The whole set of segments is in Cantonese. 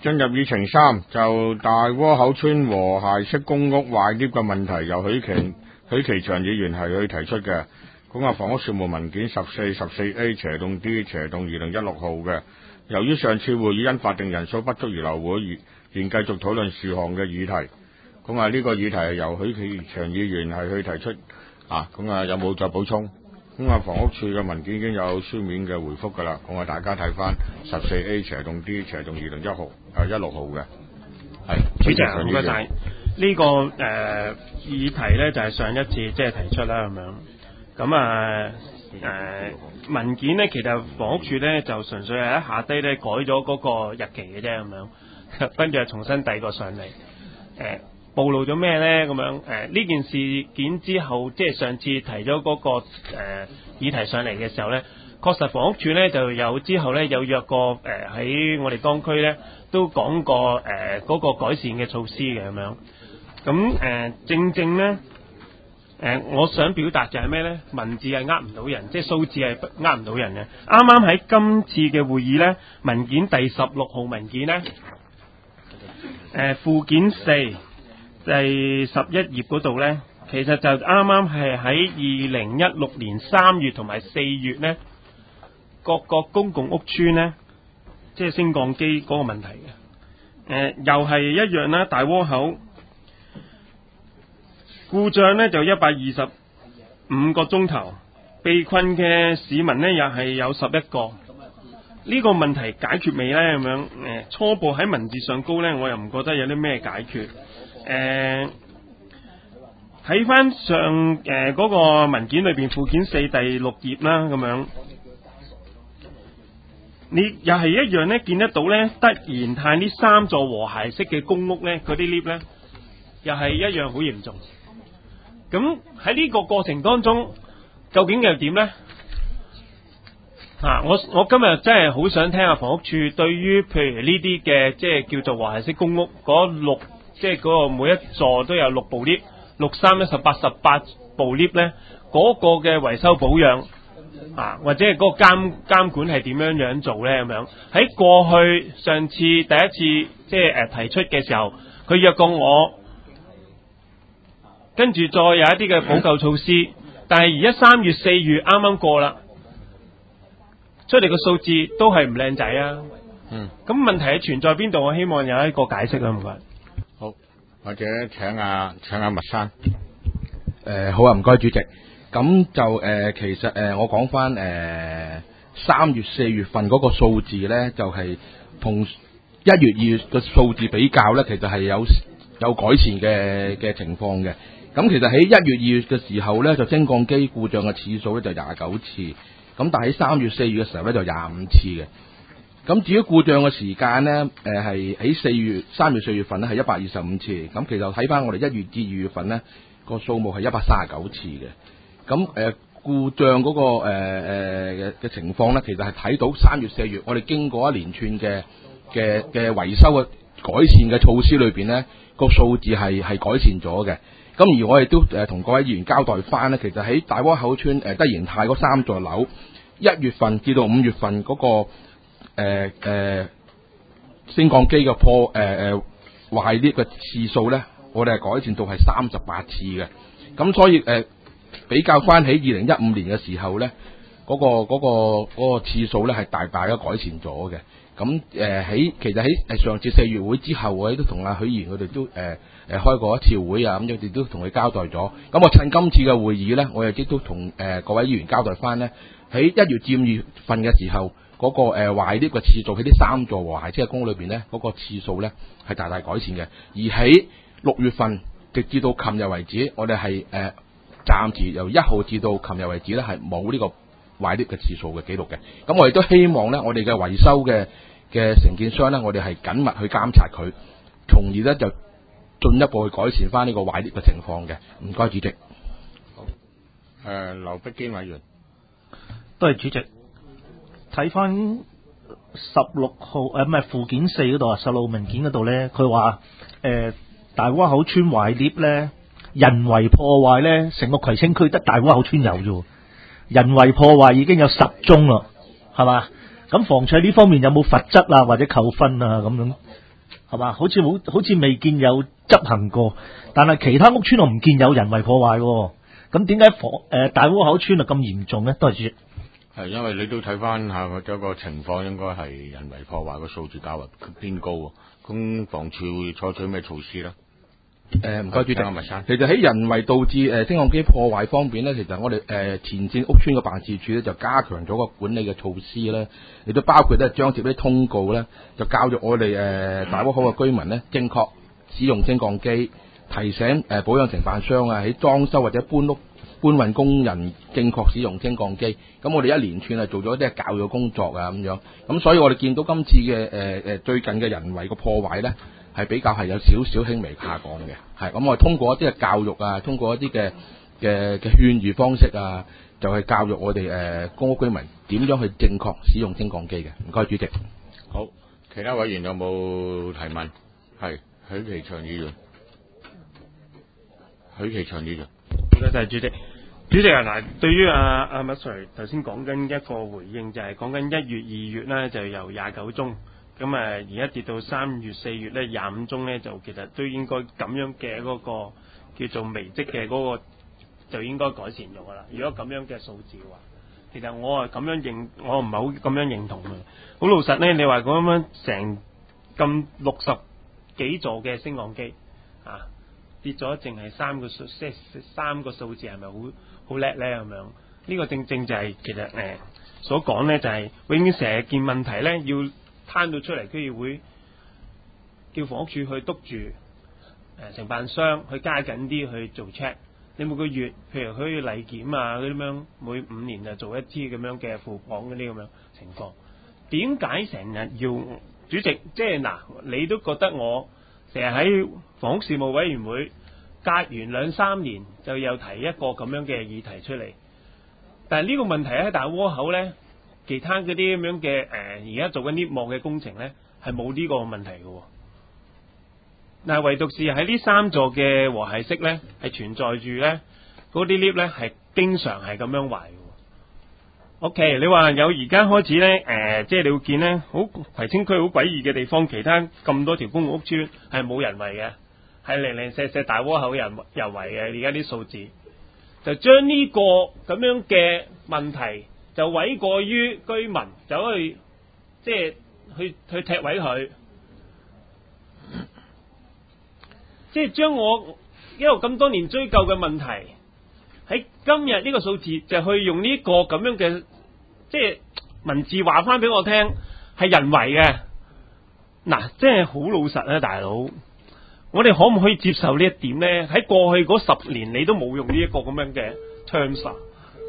進入議程3，就大窩口村和諧式公屋壞 lift 嘅問題，由許其祥議員係去提出嘅。咁房屋事務文件14A/D/2016號嘅。由於上次會議因法定人數不足而流會，現繼續討論事項嘅議題。呢個議題係由許其祥議員係去提出。有冇再補充？房屋處嘅文件已經有書面嘅回覆㗎啦。大家睇翻14A/D/2016號嘅。係主席，唔該晒。呢個議題咧就係上一次即係提出啦咁樣。文件咧其實房屋處咧就純粹係喺下低咧改咗嗰個日期嘅啫咁樣，跟住重新遞個上嚟。暴露咗咩咧？咁樣呢件事件之後，即係上次提咗嗰個議題上嚟嘅時候咧，確實房屋處咧就有之後咧有約過喺我哋當區咧都講過嗰個改善嘅措施嘅咁樣。咁正咧我想表達就係咩咧？文字係呃唔到人，即係數字係呃唔到人嘅。啱啱喺今次嘅會議咧，文件第16號文件咧，附件4。第11頁嗰度呢，其實就啱啱係喺2016年3月同埋4月呢，各個公共屋邨呢，即係升降機嗰個問題嘅。又係一樣啦，大窩口故障呢就125個鐘頭，被困嘅市民呢又係有11個。呢個問題解決未呢？咁樣初步喺文字上高呢，我又唔覺得有啲咩解決。睇翻上嗰個文件裏邊附件4第6頁啦，咁樣你又係一樣呢，見得到呢，德賢泰呢3座和諧式嘅公屋呢，嗰啲 lift 呢，又係一樣好嚴重。咁喺呢個過程當中，究竟又點呢？我今日真係好想聽下房屋處對於譬如呢啲嘅即係叫做和諧式公屋嗰6。即係嗰個每一座都有6部 lift， 63、18部 lift 咧，嗰個嘅維修保養或者係嗰個監管係點樣做咧咁樣？喺過去上次第一次即係提出嘅時候，佢約過我，跟住再有一啲嘅補救措施，但係而家3月4月啱啱過啦，出嚟個數字都係唔靚仔啊！咁問題係存在邊度？我希望有一個解釋啦，唔該。 或者請阿麥生。 好啊，唔該主席。咁就其實我講翻3月4月份嗰個數字咧，就係同1月2月嘅數字比較咧，其實係有改善嘅情況嘅。咁其實喺1月2月嘅時候咧，就升降機故障嘅次數咧就29次，咁但係喺3月4月嘅時候咧就25次嘅。咁至於故障嘅時間呢，係喺3月4月份呢係125次。咁其實睇翻我哋1月至2月份呢個數目係139次嘅。咁故障嗰個嘅情況呢，其實係睇到3月4月我哋經過一連串嘅維修嘅改善嘅措施裏邊呢，個數字係改善咗嘅。咁而我哋都同各位議員交代翻呢，其實喺大窩口村德賢泰嗰3座樓1月份至到5月份嗰個升降機嘅壞 lift 嘅次數咧，我哋係改善到係38次嘅。咁所以比較翻喺2015年嘅時候咧，嗰個次數咧係大大嘅改善咗嘅。咁其實喺上次4月會之後，我哋都同阿許議員佢哋都開過一次會啊，咁我哋都同佢交代咗。咁我趁今次嘅會議咧，我亦都同各位議員交代翻咧，喺1月至5月份嘅時候。嗰個壞 lift 嘅次數喺呢3座和諧式嘅公屋裏邊咧，嗰個次數咧係大大改善嘅。而喺6月份直至到琴日為止，我哋係暫時由1號至到琴日為止咧係冇呢個壞 lift 嘅次數嘅記錄嘅。咁我哋都希望咧，我哋嘅維修嘅承建商咧，我哋係緊密去監察佢，從而咧就進一步去改善翻呢個壞 lift 嘅情況嘅。唔該，主席。 好。劉碧堅委員。 多謝主席。睇翻16號唔係附件4嗰度啊，16號文件嗰度咧，佢話大窩口村壞 lift 咧，人為破壞咧，成個葵青區得大窩口村有啫，人為破壞已經有10宗啦，係嘛？咁房署呢方面有冇罰則啊，或者扣分啊咁樣？ 係嘛？好似未見有執行過，但係其他屋邨我唔見有人為破壞喎。咁點解大窩口邨啊咁嚴重咧？多謝主席。 係因為你都睇翻下嗰個情況，應該係人為破壞個數字較為偏高喎。咁房署會採取咩措施咧？ 唔該主席。 阿麥生， 其實喺人為導致升降機破壞方面咧，其實我哋前線屋邨嘅辦事處咧就加強咗個管理嘅措施咧，亦都包括咧張貼啲通告咧，就教育我哋大窩口嘅居民咧正確使用升降機，提醒保養承辦商啊喺裝修或者搬運工人正確使用升降機。咁我哋一連串係做咗啲教育工作啊咁樣。咁所以我哋見到今次嘅最近嘅人為嘅破壞咧，係比較係有少少輕微下降嘅。係咁我哋通過一啲嘅教育啊，通過一啲嘅勸喻方式啊，就係教育我哋公屋居民點樣去正確使用升降機嘅。唔該主席。 好，其他委員有冇提問？係許其祥議員。許其祥議員。 多謝主席。主席啊，嗱，對於阿麥 Sir 頭先講緊一個回應，就係講緊1月、2月咧就由29宗，咁而家跌到3月、4月咧25宗咧，就其實都應該咁樣嘅嗰個叫做微積嘅嗰個就應該改善咗噶啦。如果咁樣嘅數字嘅話，其實我唔係好咁樣認同嘅。好老實咧，你話咁樣成咁60幾座嘅升降機啊，跌咗淨係3個數字係咪好叻咧咁樣？呢個正正就係其實所講咧，就係永遠成日件問題咧，要攤到出嚟，區議會叫房屋署去督住承辦商去加緊啲去做 check。你每個月譬如可以例檢啊嗰啲咁樣，每5年就做一次咁樣嘅付榜嗰啲咁樣情況。點解成日要主席？即係嗱，你都覺得我成日喺房屋事務委員會隔完2-3年就又提一個咁樣嘅議題出嚟，但係呢個問題喺大窩口咧，其他嗰啲咁樣嘅而家做緊 lift 幕嘅工程咧，係冇呢個問題嘅。但係唯獨是喺呢3座嘅和諧式咧，係存在住咧嗰啲 lift 咧係經常係咁樣壞嘅。OK， 你話有而家開始咧即係你會見咧，好葵青區好詭異嘅地方，其他咁多條公共屋邨係冇人為嘅。係零零舍舍大窩口人為嘅，而家啲數字就將呢個咁樣嘅問題就諉過於居民，走去即係去踢毀佢，即係將我一路咁多年追究嘅問題喺今日呢個數字就去用呢個咁樣嘅即係文字話翻俾我聽係人為嘅。嗱，即係好老實啊，大佬。我哋可唔可以接受呢一點咧？喺過去嗰10年，你都冇用呢一個咁樣嘅 terms 啊！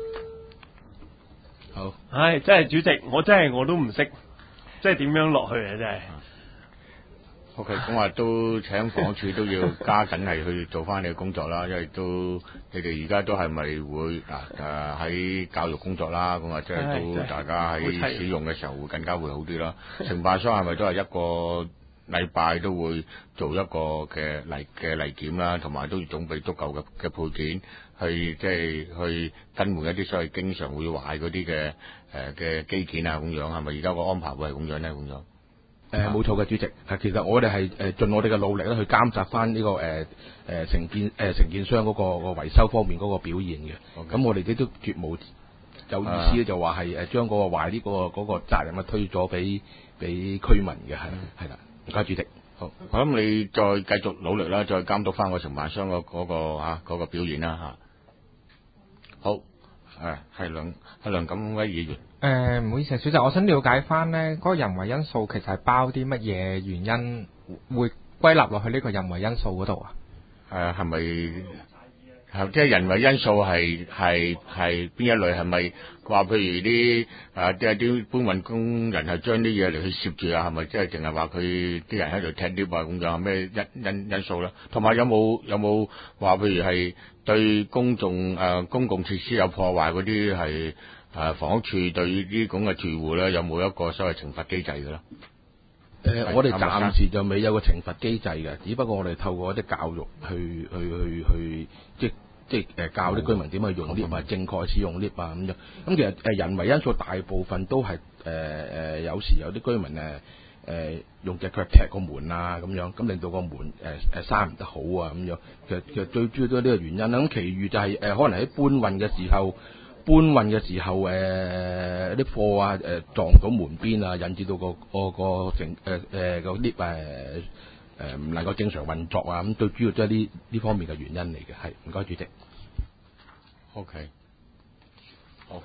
好， 唉，真係主席，我都唔識，即係點樣落去啊！真係。 OK，咁話都請房署都要加緊係去做翻你嘅工作啦，因為都你哋而家都係咪會喺教育工作啦？咁啊，即係都大家喺使用嘅時候會更加會好啲啦。承辦商係咪都係一個禮拜都會做一個嘅例檢啦，同埋都要準備足夠嘅配件，去即係去更換一啲所謂經常會壞嗰啲嘅機件啊，咁樣係咪而家個安排會係咁樣咧？咁樣冇錯嘅主席，其實我哋係盡我哋嘅努力咧去監察翻呢個承建商嗰個維修方面嗰個表現嘅。咁我哋都絕無有意思咧，就話係將嗰個壞啲嗰個責任推咗俾居民嘅，係啦。唔該，主席。好， 我諗你再繼續努力啦，再監督翻個承辦商嗰個表現啦嚇。好，係梁錦威議員。 唔好意思，小姐，我想了解翻咧，嗰個人為因素其實係包啲乜嘢原因會歸納落去呢個人為因素嗰度啊？ 係咪即係人為因素係邊一類？係咪話譬如啲搬運工人係將啲嘢嚟去攝住啊？係咪即係淨係話佢啲人喺度踢 lift 啊咁樣？咩因素咧？同埋有冇話譬如係對公共設施有破壞嗰啲係房屋署對於啲咁嘅住戶咧有冇一個所謂懲罰機制嘅咧？ 我哋暫時就未有個懲罰機制嘅，只不過我哋透過一啲教育去即係教啲居民點去用 lift 啊，正確使用 lift 啊咁樣。咁其實人為因素大部分都係有時有啲居民用隻腳踢個門啊咁樣，咁令到個門閂唔得好啊咁樣。其實最主要都係呢個原因啦。咁其餘就係可能喺搬運嘅時候，啲貨啊撞到門邊啊，引致到個 lift 唔能夠正常運作啊。咁最主要都係呢方面嘅原因嚟嘅。係，唔該主席。 OK， 好。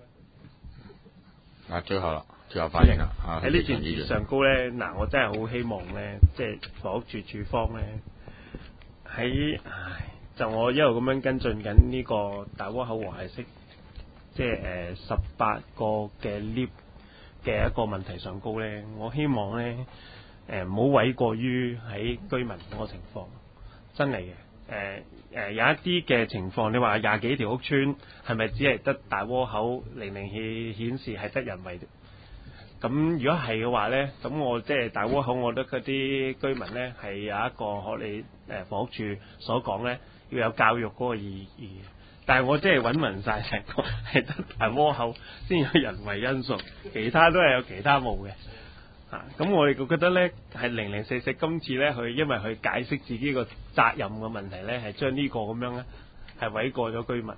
最後啦，最後反應啦。 喺呢件事上高咧，我真係好希望咧，即係房屋署署方咧，就我一路咁樣跟進緊呢個大窩口和諧式，即係18個嘅 lift 嘅一個問題上高咧，我希望咧唔好諉過於喺居民嗰個情況，真係嘅。有一啲嘅情況，你話20幾條屋村係咪只係得大窩口零顯示係得人為？咁如果係嘅話呢，咁我即係大窩口，我覺得嗰啲居民呢係有一個學你房屋署所講呢，要有教育嗰個意義。但係我即係揾勻晒成個係得大窩口先有人為因素，其他都係有其他冇嘅。咁我哋覺得呢係0044今次呢，佢因為佢解釋自己個責任嘅問題呢，係將呢個咁樣呢係諉過咗居民。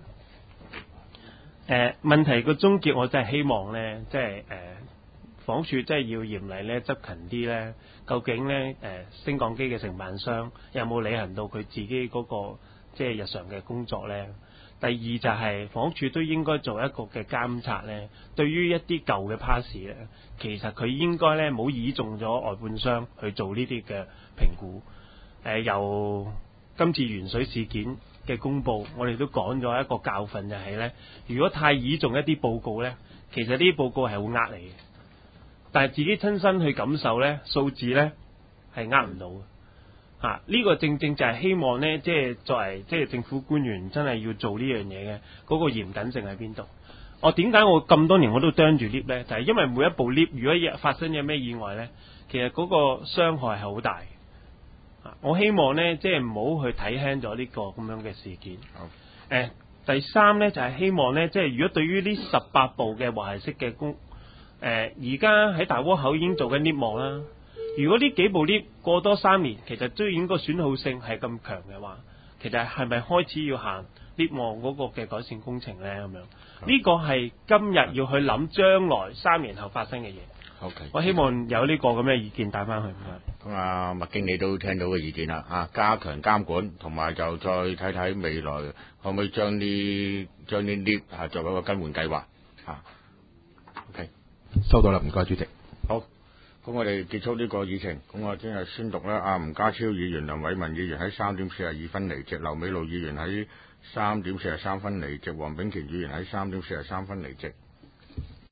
問題個終結，我真係希望呢，即係房署真係要嚴厲呢，執勤啲呢。究竟呢升降機嘅承辦商有冇履行到佢自己嗰個即係日常嘅工作呢？第二就係房署都應該做一個嘅監察呢，對於一啲舊嘅 pass 呢，其實佢應該呢冇倚重咗外判商去做呢啲嘅評估。由今次鉛水事件嘅公佈，我哋都講咗一個教訓，就係呢：如果太倚重一啲報告呢，其實呢啲報告係會呃你嘅，但係自己親身去感受呢，數字呢係呃唔到嘅。呢個正正就係希望呢，即係作為即係政府官員真係要做呢樣嘢嘅嗰個嚴謹性喺邊度？點解我咁多年我都啄住 lift 呢？就係因為每一部 lift 如果發生咗咩意外呢，其實嗰個傷害係好大。我希望呢，即係唔好去睇輕咗呢個咁樣嘅事件。第三呢，就係希望呢，即係如果對於呢18部嘅和諧式嘅而家喺大窩口已經做緊 lift 網啦。如果呢幾部 lift 過多3年，其實都已經個損耗性係咁強嘅話，其實係咪開始要行 lift 網嗰個嘅改善工程呢？咁樣呢個係今日要去諗將來3年後發生嘅嘢。 Okay. 我希望有呢個咁嘅意見帶翻去。 咁麥經理都聽到嘅意見啦，加強監管，同埋就再睇睇未來可唔可以將啲 lift 作為一個更換計劃。OK， 收到啦，唔該主席。 好。咁我哋結束呢個議程，咁我今日宣讀啦。吳家超議員、梁偉文議員喺3點42分離席，劉美露議員喺3點43分離席，黃炳權議員喺3點43分離席。